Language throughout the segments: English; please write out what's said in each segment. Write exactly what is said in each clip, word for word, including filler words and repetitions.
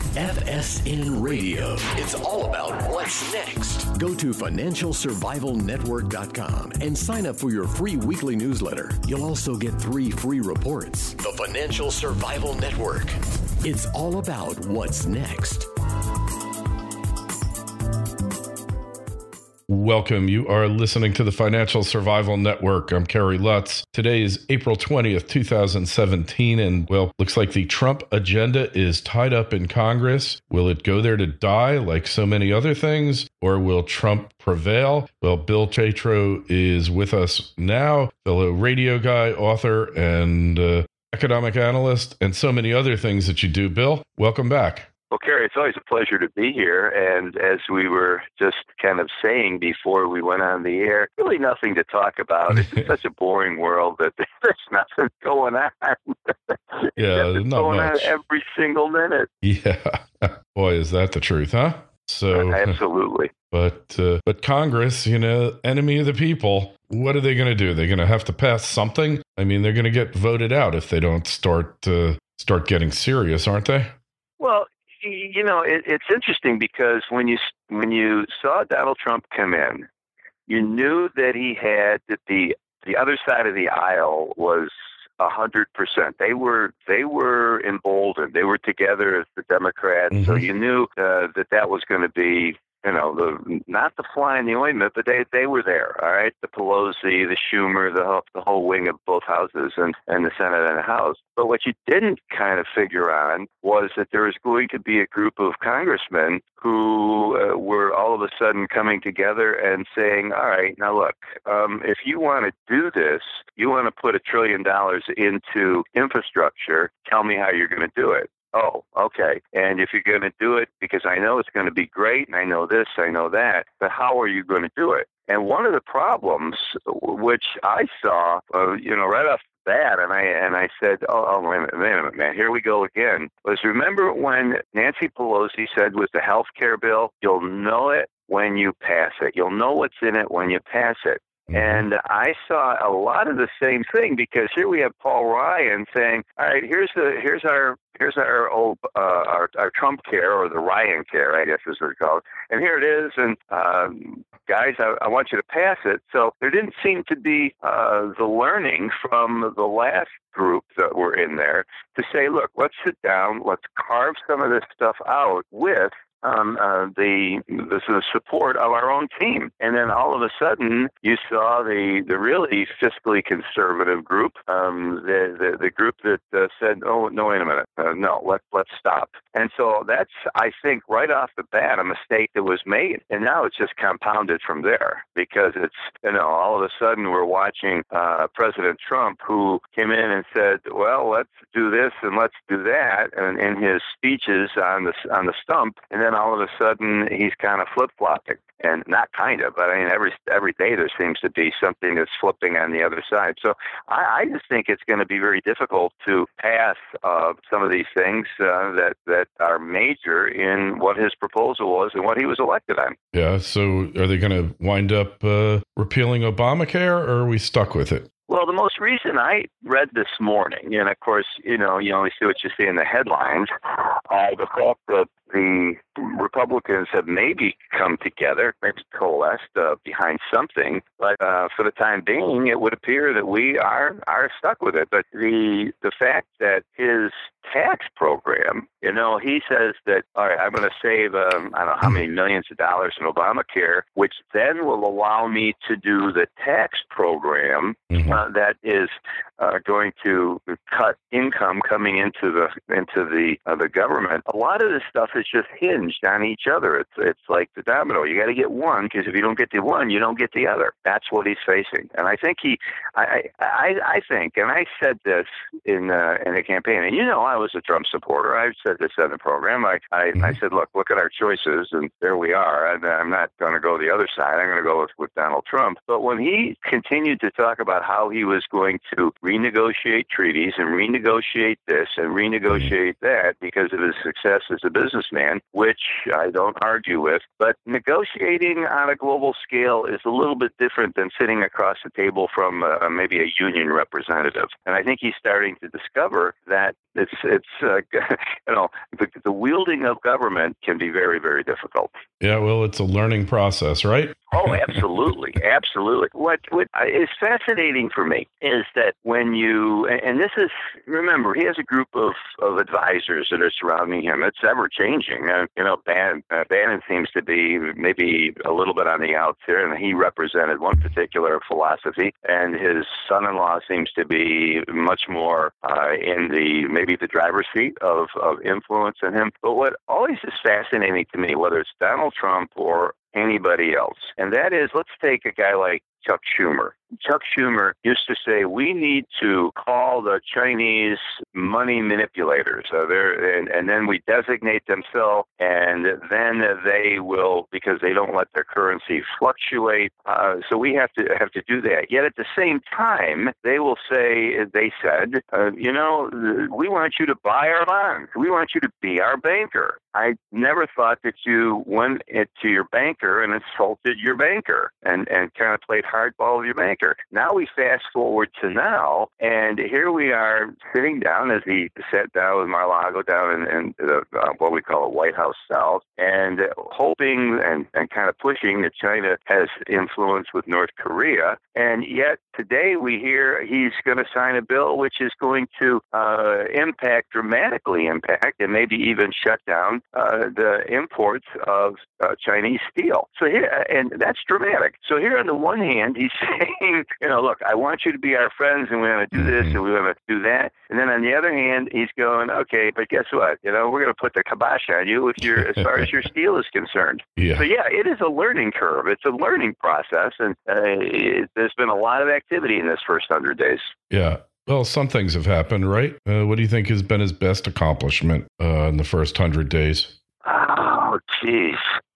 F S N Radio. It's all about what's next. Go to financial survival network dot com and sign up for your free weekly newsletter. You'll also get three free reports. The Financial Survival Network. It's all about what's next. Welcome. You are listening to the Financial Survival Network. I'm Kerry Lutz. Today is April twentieth, two thousand seventeen, and, well, looks like the Trump agenda is tied up in Congress. Will it go there to die like so many other things, or will Trump prevail? Well, Bill Tatro is with us now, fellow radio guy, author, and uh, economic analyst, and so many other things that you do. Bill, welcome back. Well, Kerry, it's always a pleasure to be here. And as we were just kind of saying before we went on the air, really nothing to talk about. It's just such a boring world that there's nothing going on. Yeah, it's not going much. on every single minute. Yeah. Boy, is that the truth, huh? So, absolutely. But uh, but Congress, you know, enemy of the people, what are they going to do? They're going to have to pass something? I mean, they're going to get voted out if they don't start uh, start getting serious, aren't they? Well, you know, it, it's interesting because when you when you saw Donald Trump come in, you knew that he had that the the other side of the aisle was a hundred percent. They were they were emboldened. They were together as the Democrats. Mm-hmm. So you knew uh, that that was going to be, you know, the not the fly in the ointment, but they they were there. All right, the Pelosi, the Schumer, the whole, the whole wing of both houses, and and the Senate and the House. But what you didn't kind of figure on was that there was going to be a group of congressmen who uh, were all of a sudden coming together and saying, all right, now look, um, if you want to do this, you want to put a trillion dollars into infrastructure, tell me how you're going to do it. Oh, okay. And if you're going to do it, because I know it's going to be great, and I know this, I know that, but how are you going to do it? And one of the problems, which I saw, uh, you know, right off the bat, and I and I said, oh, oh wait, a minute, wait a minute, man, here we go again, was remember when Nancy Pelosi said with the health care bill, you'll know it when you pass it. You'll know what's in it when you pass it. And I saw a lot of the same thing, because here we have Paul Ryan saying, all right, here's the here's our here's our old uh, our, our Trump care, or the Ryan care, I guess is what it's called. And here it is. And um, guys, I, I want you to pass it. So there didn't seem to be uh, the learning from the last group that were in there to say, look, let's sit down, let's carve some of this stuff out with Um, uh, the, the the support of our own team. And then all of a sudden, you saw the, the really fiscally conservative group, um, the, the the group that uh, said, oh, no, wait a minute, uh, no, let, let's stop. And so that's, I think, right off the bat, a mistake that was made. And now it's just compounded from there, because it's, you know, all of a sudden we're watching uh, President Trump, who came in and said, well, let's do this and let's do that, and in his speeches on the, on the stump, and then all of a sudden he's kind of flip-flopping. And not kind of, but I mean, every every day there seems to be something that's flipping on the other side. So I, I just think it's going to be very difficult to pass uh, some of these things uh, that, that are major in what his proposal was and what he was elected on. Yeah, so are they going to wind up uh, repealing Obamacare, or are we stuck with it? Well, the most recent I read this morning, and of course, you know, you only see what you see in the headlines, uh, the fact that the Republicans have maybe come together, maybe coalesced uh, behind something, but uh, for the time being, it would appear that we are are stuck with it. But the the fact that his tax program, you know, he says that, all right, I'm going to save, um, I don't know how many millions of dollars in Obamacare, which then will allow me to do the tax program mm-hmm. uh, that is uh, going to cut income coming into the into the uh, the government. A lot of this stuff is just hinged on each other. It's it's like the domino. You got to get one, because if you don't get the one, you don't get the other. That's what he's facing. And I think he, I I, I think, and I said this in uh, in the campaign, and you know, I was a Trump supporter. I said this in the program. I I, mm-hmm. I said, look, look at our choices, and there we are. And I'm not going to go the other side. I'm going to go with, with Donald Trump. But when he continued to talk about how he was going to renegotiate treaties and renegotiate this and renegotiate that because of his success as a businessman, which I don't argue with, but negotiating on a global scale is a little bit different than sitting across the table from uh, maybe a union representative. And I think he's starting to discover that it's it's uh, you know the, the wielding of government can be very, very difficult. Yeah, well, it's a learning process, right? Oh, absolutely, absolutely. What what is fascinating for me is that when you, and this is, remember, he has a group of, of advisors that are surrounding him. It's ever changing. Uh, you know, Bannon, uh, Bannon seems to be maybe a little bit on the outs here, and he represented one particular philosophy, and his son-in-law seems to be much more uh, in the maybe the driver's seat of, of influence in him. But what always is fascinating to me, whether it's Donald Trump or anybody else, and that is, let's take a guy like Chuck Schumer. Chuck Schumer used to say, we need to call the Chinese money manipulators. So they're, and, and then we designate themselves, and then they will, because they don't let their currency fluctuate. Uh, so we have to have to do that. Yet at the same time, they will say, they said, uh, you know, we want you to buy our bonds. We want you to be our banker. I never thought that you went to your banker and insulted your banker and, and kind of played hardball with your banker. Now we fast forward to now, and here we are sitting down as he sat down with Mar-a-Lago down in, in the, uh, what we call a White House South, and hoping and, and kind of pushing that China has influence with North Korea. And yet today we hear he's going to sign a bill which is going to uh, impact, dramatically impact, and maybe even shut down uh, the imports of uh, Chinese steel. So here, and that's dramatic. So here on the one hand, he's saying, you know, look, I want you to be our friends, and we want to do this, and we want to do that. And then on the other hand, he's going, okay, but guess what? You know, we're going to put the kibosh on you if you're, as far as your steel is concerned. Yeah. So yeah, it is a learning curve. It's a learning process, and uh, it, there's been a lot of activity in this first hundred days. Yeah. Well, some things have happened, right? Uh, what do you think has been his best accomplishment uh, in the first hundred days? Oh, geez.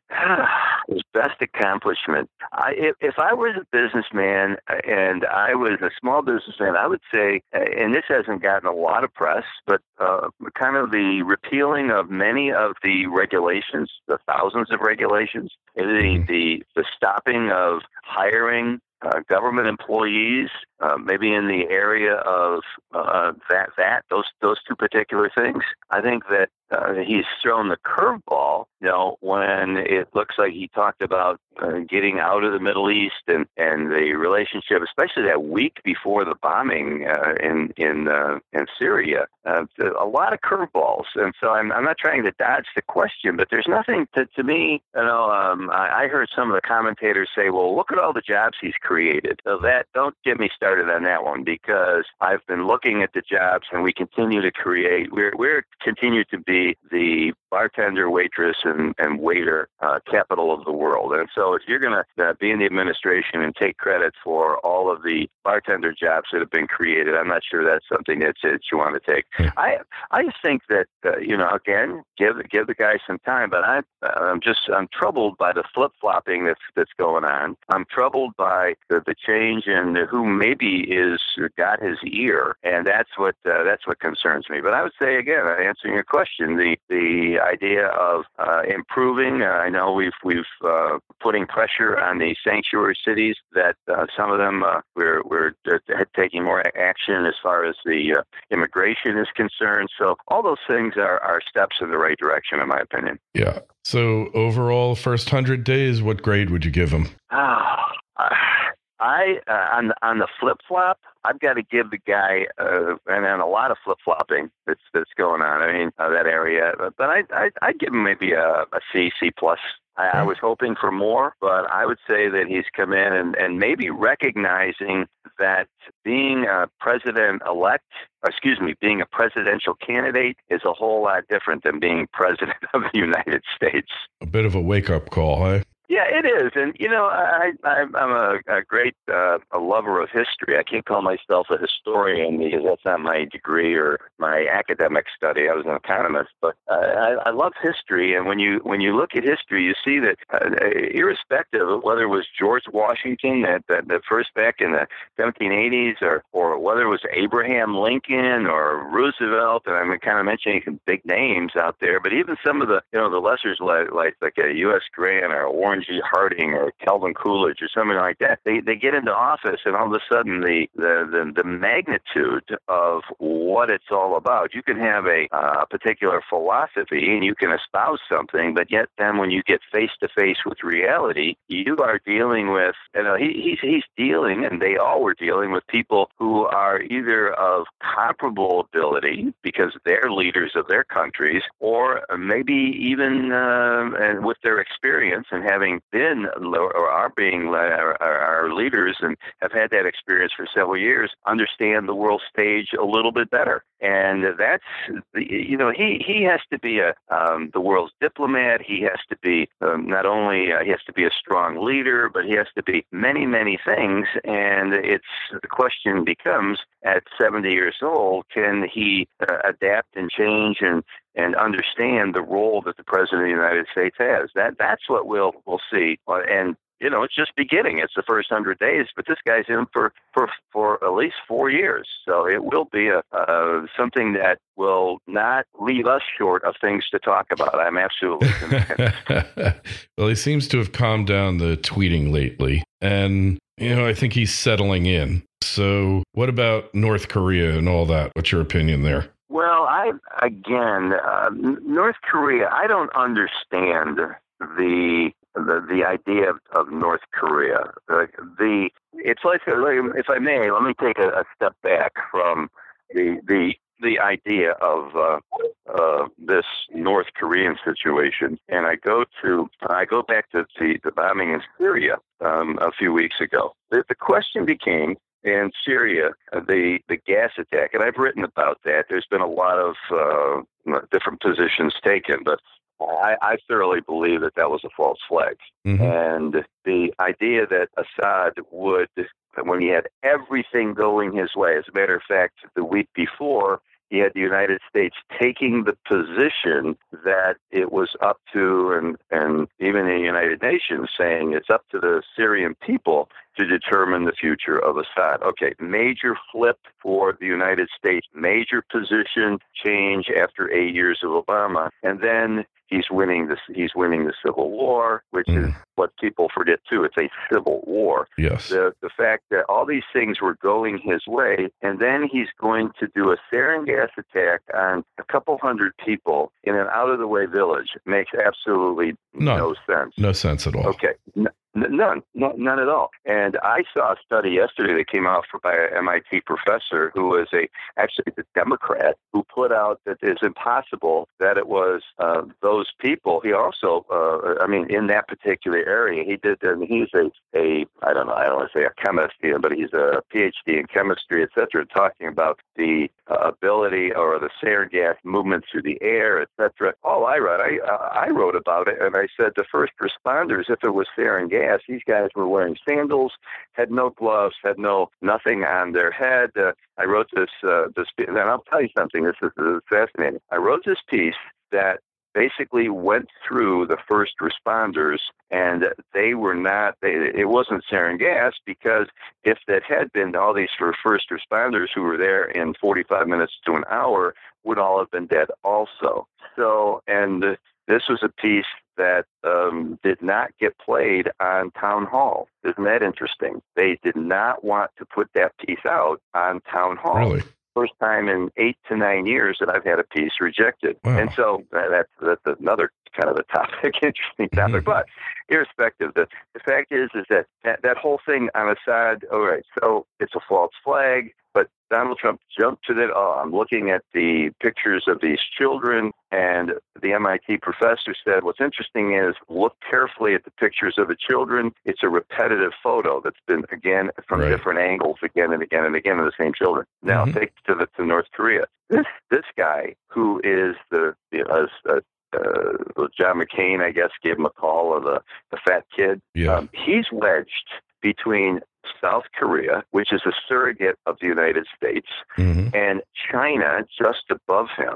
His best accomplishment. I, if, if I was a businessman and I was a small businessman, I would say, and this hasn't gotten a lot of press, but uh, kind of the repealing of many of the regulations, the thousands of regulations, the the, the stopping of hiring Uh, government employees, uh, maybe in the area of uh, that, that those those two particular things. I think that uh, he's thrown the curveball, you know, when it looks like he talked about uh, getting out of the Middle East and, and the relationship, especially that week before the bombing uh, in in uh, in Syria. Uh, a lot of curveballs, and so I'm I'm not trying to dodge the question, but there's nothing to to me. You know, um, I, I heard some of the commentators say, "Well, look at all the jobs he's created." So that, don't get me started on that one, because I've been looking at the jobs, and we continue to create. We're we're continue to be the bartender, waitress, and and waiter uh, capital of the world. And so, if you're going to uh, be in the administration and take credit for all of the bartender jobs that have been created, I'm not sure that's something that, that you want to take. I I just think that uh, you know, again, give give the guy some time. But I I'm just I'm troubled by the flip flopping that's that's going on. I'm troubled by the, the change in who maybe is got his ear, and that's what uh, that's what concerns me. But I would say again, answering your question, the the idea of uh, improving. Uh, I know we've we've uh, putting pressure on the sanctuary cities that uh, some of them uh, we're we're uh, taking more action as far as the uh, immigration is concerned. So all those things are, are steps in the right direction, in my opinion. Yeah. So overall, first hundred days, what grade would you give him? Ah, uh, I uh, on on the flip flop, I've got to give the guy, uh, and then a lot of flip flopping that's that's going on. I mean, uh, that area, but I I I'd give him maybe a, a C, C plus. I, I was hoping for more, but I would say that he's come in and, and maybe recognizing that being a president-elect, excuse me, being a presidential candidate is a whole lot different than being president of the United States. A bit of a wake-up call, huh? Yeah, it is. And, you know, I, I, I'm a, a great uh, a lover of history. I can't call myself a historian because that's not my degree or my academic study. I was an economist. But uh, I, I love history, and when you when you look at history, you see that uh, irrespective of whether it was George Washington that that, that first back in the seventeen eighties, or or whether it was Abraham Lincoln or Roosevelt, and I'm kind of mentioning some big names out there, but even some of the you know the lessers like like, like a U S Grant or Warren G. Harding or Calvin Coolidge or something like that, they they get into office, and all of a sudden the the the, the magnitude of what it's all about. You can have a uh, particular philosophy and you can espouse something, but yet then when you get face to face with reality, you are dealing with, you know, he, he's, he's dealing, and they all were dealing with people who are either of comparable ability because they're leaders of their countries, or maybe even uh, and with their experience and having been or are being our, our leaders and have had that experience for several years, understand the world stage a little bit better. And that's, you know, he, he has to be a um, the world's diplomat. He has to be um, not only uh, he has to be a strong leader, but he has to be many, many things. And it's the question becomes, at seventy years old, can he uh, adapt and change and and understand the role that the President of the United States has? That that's what we'll we'll see. Uh, and you know, it's just beginning. It's the first hundred days, but this guy's in for, for, for at least four years. So it will be a uh, something that will not leave us short of things to talk about. I'm absolutely convinced. Well, he seems to have calmed down the tweeting lately, and you know, I think he's settling in. So what about North Korea and all that? What's your opinion there? Well, I again, uh, North Korea, I don't understand the the the idea of, of North Korea. The, the it's like, if I may, let me take a, a step back from the the the idea of uh, uh, this North Korean situation, and I go to I go back to the, the bombing in Syria um, a few weeks ago. The, the question became, in Syria, the, the gas attack, and I've written about that. There's been a lot of uh, different positions taken, but I, I thoroughly believe that that was a false flag. Mm-hmm. And the idea that Assad would, when he had everything going his way, as a matter of fact, the week before, he had the United States taking the position that it was up to, and, and even the United Nations saying it's up to the Syrian people to determine the future of Assad. Okay, major flip for the United States, major position change after eight years of Obama, and then he's winning this. He's winning the civil war, which mm. is what people forget too. It's a civil war. Yes. The the fact that all these things were going his way, and then he's going to do a sarin gas attack on a couple hundred people in an out of the way village makes absolutely None. no sense. No sense at all. Okay. N- None, no, none at all. And I saw a study yesterday that came out for, by an M I T professor who was a actually a Democrat, who put out that it's impossible that it was uh, those people. He also, uh, I mean, in that particular area, he did. I mean, he's a, a I don't know, I don't want to say a chemist, but he's a P H D in chemistry, et cetera, talking about the uh, ability or the sarin gas movement through the air, et cetera. All I read, I uh, I wrote about it, and I said the first responders, if it was sarin gas, these guys were wearing sandals, had no gloves, had no nothing on their head. Uh, I wrote this, uh, this, and I'll tell you something. This is, this is fascinating. I wrote this piece that basically went through the first responders, and they were not. They, it wasn't sarin gas, because if that had been, all these first responders who were there in forty-five minutes to an hour would all have been dead also. So, and uh, this was a piece that um, did not get played on Town Hall. Isn't that interesting? They did not want to put that piece out on Town Hall. Really? First time in eight to nine years that I've had a piece rejected. Wow. And so uh, that's, that's another kind of a topic, interesting topic. Mm-hmm. But irrespective, the, the fact is is that, that that whole thing on Assad, all right, so it's a false flag, but Donald Trump jumped to that. Oh, I'm looking at the pictures of these children, and the M I T professor said, what's interesting is look carefully at the pictures of the children. It's a repetitive photo that's been, again, from right. different angles, again and again and again of the same children. Now, mm-hmm. take to, the, to North Korea. This this guy, who is the, the uh, uh, John McCain, I guess, gave him a call, or the, the fat kid, yeah. um, he's wedged between South Korea, which is a surrogate of the United States, mm-hmm. and China just above him.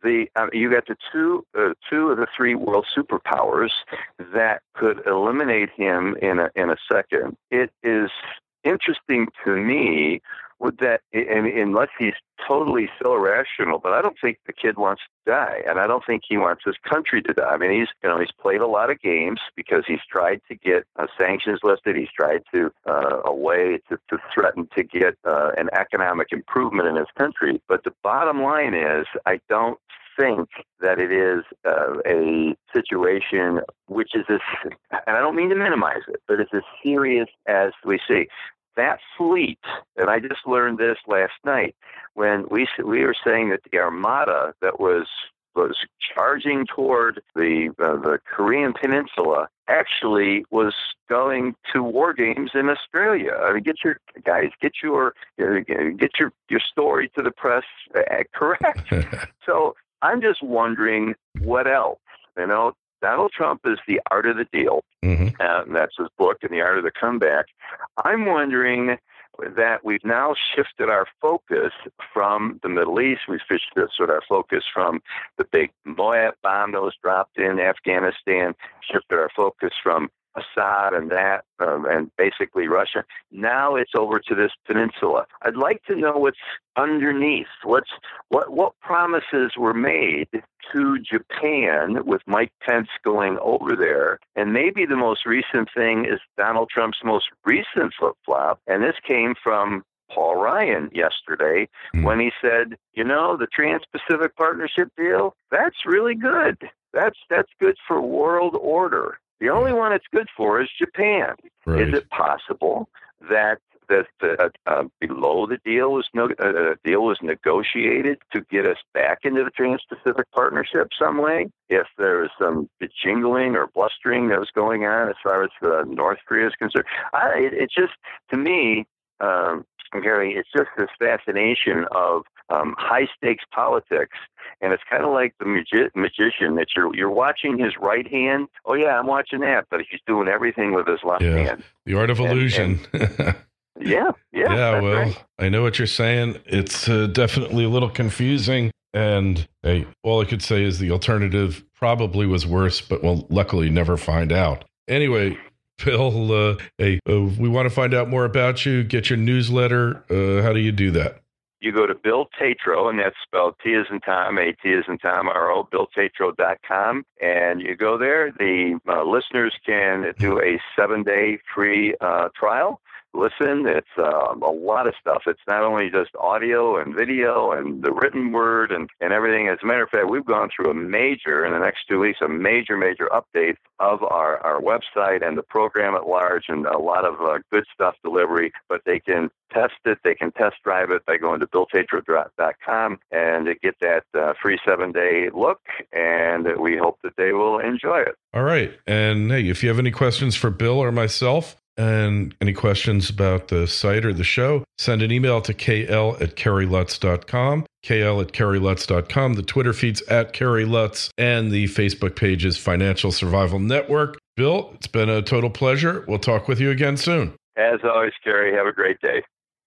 the uh, you got the two uh, two of the three world superpowers that could eliminate him in a in a second. It is interesting to me with that, and unless he's totally so irrational, but I don't think the kid wants to die, and I don't think he wants his country to die. I mean, he's you know he's played a lot of games because he's tried to get uh, sanctions lifted. He's tried to uh, a way to, to threaten to get uh, an economic improvement in his country. But the bottom line is, I don't think that it is uh, a situation which is as, and I don't mean to minimize it, but it's as serious as we see. That fleet, and I just learned this last night, when we we were saying that the armada that was was charging toward the uh, the Korean Peninsula actually was going to war games in Australia. I mean, get your guys, get your get your your story to the press uh, correct. So I'm just wondering what else, you know. Donald Trump is The Art of the Deal, mm-hmm. and that's his book, and The Art of the Comeback. I'm wondering that we've now shifted our focus from the Middle East. We've shifted our focus from the big Moab bomb that was dropped in Afghanistan, shifted our focus from Assad and that, um, and basically Russia. Now it's over to this peninsula. I'd like to know what's underneath. What's what what promises were made to Japan with Mike Pence going over there? And maybe the most recent thing is Donald Trump's most recent flip-flop, and this came from Paul Ryan yesterday mm. when he said, you know, the Trans-Pacific Partnership deal, that's really good. That's that's good for world order. The only one it's good for is Japan. Right. Is it possible that that uh, uh, below the deal was no uh, deal was negotiated to get us back into the Trans-Pacific Partnership some way? If there was some jingling or blustering that was going on as far as uh, North Korea is concerned, I, it, it just to me. Um, Gary, it's just this fascination of um, high-stakes politics, and it's kind of like the magi- magician that you're you're watching his right hand. Oh yeah, I'm watching that, but he's doing everything with his left yeah. hand. The art of illusion. And, and, yeah, yeah. Yeah, well, right. I know what you're saying. It's uh, definitely a little confusing, and hey, all I could say is the alternative probably was worse, but we'll luckily never find out. Anyway. Bill, uh, hey, uh, we want to find out more about you, get your newsletter. Uh, how do you do that? You go to Bill Tatro, and that's spelled T as in Tom, A T as in Tom, R O, bill tatro dot com. And you go there. The uh, listeners can do a seven-day free uh, trial. Listen, it's uh, a lot of stuff. It's not only just audio and video and the written word and, and everything. As a matter of fact, we've gone through a major, in the next two weeks, a major, major update of our, our website and the program at large, and a lot of uh, good stuff delivery. But they can test it. They can test drive it by going to bill tatro dot com and get that uh, free seven-day look, and we hope that they will enjoy it. All right. And hey, if you have any questions for Bill or myself, and any questions about the site or the show, send an email to k l at kerry lutz dot com, k l at kerry lutz dot com. The Twitter feed's at Kerry Lutz, and the Facebook page is Financial Survival Network. Bill, it's been a total pleasure. We'll talk with you again soon. As always, Kerry, have a great day.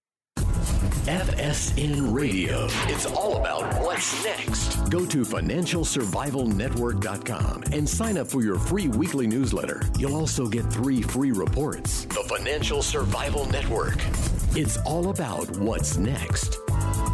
F S N Radio. It's all about what's next. Go to financial survival network dot com and sign up for your free weekly newsletter. You'll also get three free reports. The Financial Survival Network. It's all about what's next.